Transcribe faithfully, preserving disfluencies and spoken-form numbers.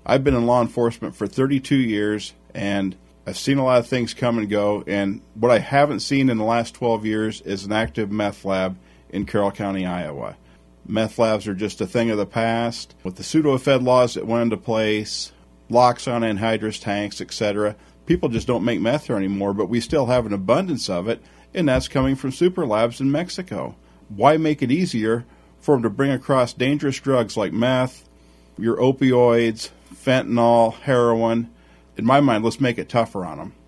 I've been in law enforcement for thirty-two years, and I've seen a lot of things come and go, and what I haven't seen in the last twelve years is an active meth lab in Carroll County, Iowa. Meth labs are just a thing of the past. With the Sudafed laws that went into place, locks on anhydrous tanks, et cetera, people just don't make meth here anymore, but we still have an abundance of it, and that's coming from super labs in Mexico. Why make it easier for them to bring across dangerous drugs like meth, your opioids, fentanyl, heroin? In my mind, let's make it tougher on them.